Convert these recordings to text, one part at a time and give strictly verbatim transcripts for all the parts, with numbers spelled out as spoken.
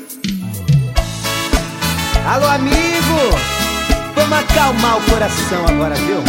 Alô, amigo, vamos acalmar o coração agora, viu?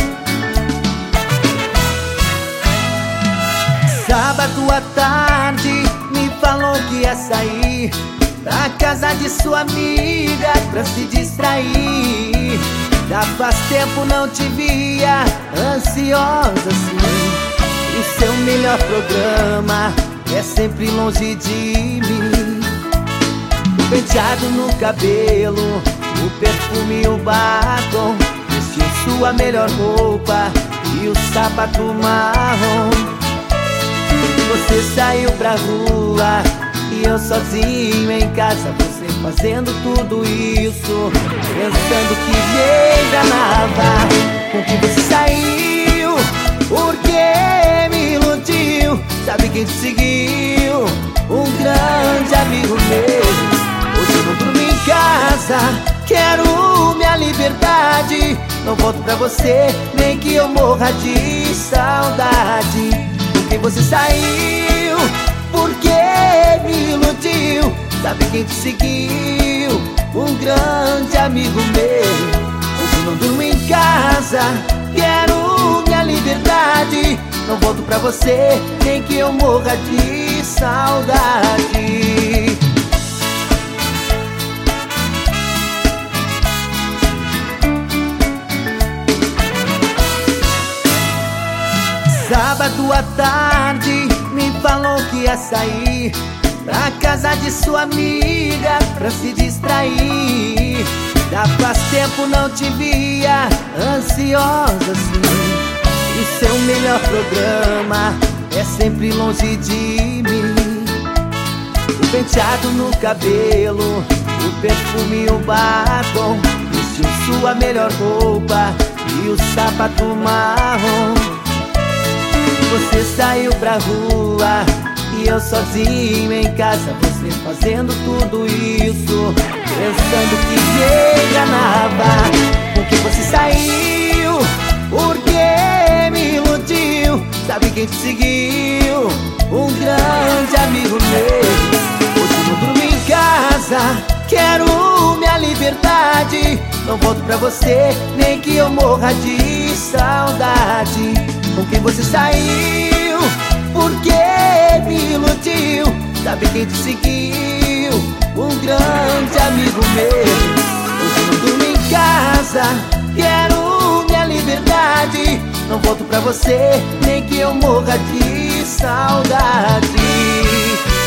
Sábado à tarde me falou que ia sair pra casa de sua amiga pra se distrair. Já faz tempo não te via ansiosa assim, e seu melhor programa é sempre longe de mim. O penteado no cabelo, o perfume e o batom, vestiu sua melhor roupa e o sapato marrom. Você saiu pra rua e eu sozinho em casa, você fazendo tudo isso, pensando que me enganava. Com que você saiu, porque me iludiu. Sabe quem te seguiu? Um grande amigo meu. Hoje eu não durmo em casa, quero minha liberdade. Não volto pra você, nem que eu morra de saudade. Com quem você saiu, porque me iludiu. Sabe quem te seguiu? Um grande amigo meu. Hoje eu não durmo em casa, quero minha liberdade. Não volto pra você, nem que eu morra de saudade. Sábado à tarde me falou que ia sair pra casa de sua amiga pra se distrair. Já faz tempo não te via ansiosa assim, e seu melhor programa é sempre longe de mim. O penteado no cabelo, o perfume e o batom, vestiu sua melhor roupa e o sapato marrom. Você saiu pra rua e eu sozinho em casa, você fazendo tudo isso, pensando que me enganava. Com que você saiu, porque me iludiu. Sabe quem te seguiu? Um grande amigo meu. Hoje eu não durmo em casa, quero minha liberdade. Não volto pra você, nem que eu morra de saudade. Com quem você saiu, porque me iludiu. Sabe quem te seguiu? Um grande amigo meu. Hoje eu não durmo em casa, quero minha liberdade. Não volto pra você, nem que eu morra de saudade.